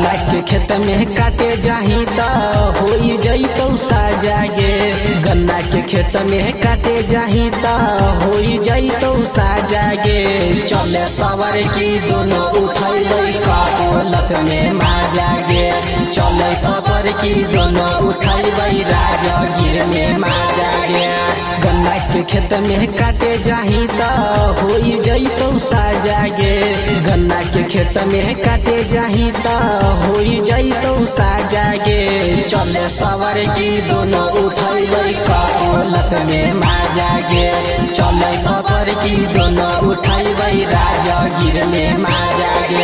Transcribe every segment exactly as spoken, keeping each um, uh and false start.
गन्ना के खेत में काटे जाही त होई जइतौ साजा गे। गन्ना के खेत में काटे जाही त होई जइतौ साजा गे। चले सवर की दोनों उठैलै कालक में माजा गे। चले सवर की दोनों उठैलै राजगीर में माजा गे। गन्ना के खेत में काटे जाही त होई जइतौ साजा गे। गन्ना के खेत में काटे जाही त होई जइतौ साजा गे। चले सवर की दोनों उठैलै कालक में माजा गे। चले सवर की दोनों उठैलै राजगीर में माजा गे।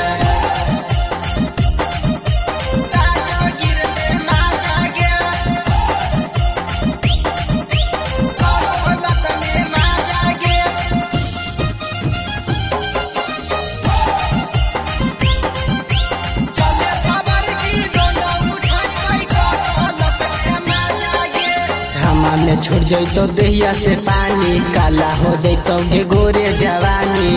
में छोड़ जइतो देहिया से पानी काला हो जइतो गे गोरे जवानी।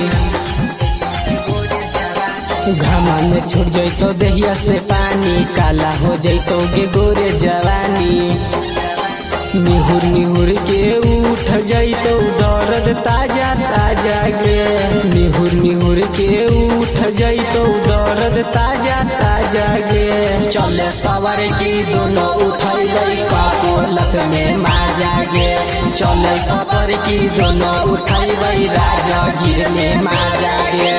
घामा में छोड़ जइतो देहिया से पानी काला हो जइतो गे गोरे जवानी। निहुर निहुर के उठ जइतो दर्द ताजा ताजा गे। निहुर निहुर के उठ जइतो दर्द ताजा ताजा गे। चले सवर की दोनों उठैलै कालक में माजा गे। चले सवर की दोनों उठैलै राजगीर में माजा गे।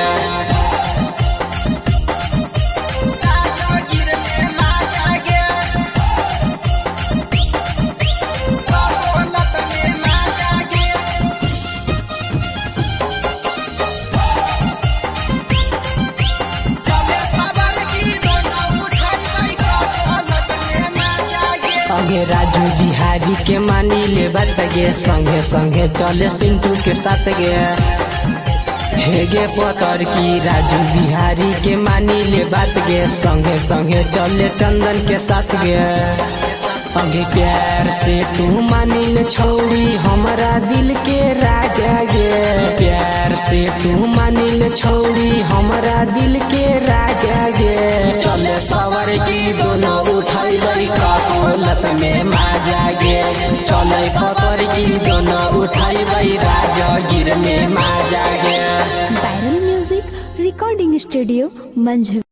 अगे राजू बिहारी के मानी ले बात गे। संगे संगे चले सिंटू के साथ गे। हेगे पतर की राजू बिहारी के मानी ले बात गे। संगे संगे चले चंदन के साथ गे। अगे प्यार से तू मानी ले छौरी हमारा दिल के राजा गे। प्यार से तू मानी ले छौरी हमारा दिल के राजा गे। चले सवर की दोनों उठैलै कालक में माजा गे। चले सवर की दोनों उठैलै राजगीर में माजा गे। Viral music recording studio मंझ।